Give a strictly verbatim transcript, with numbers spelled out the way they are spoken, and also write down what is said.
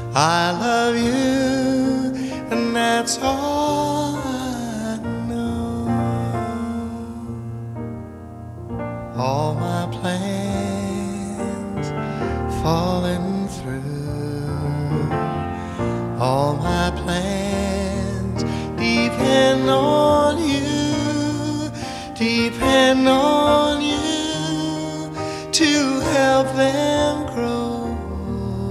I love you, and that's all I know. All my plans falling through. All my plans depend on you, depend on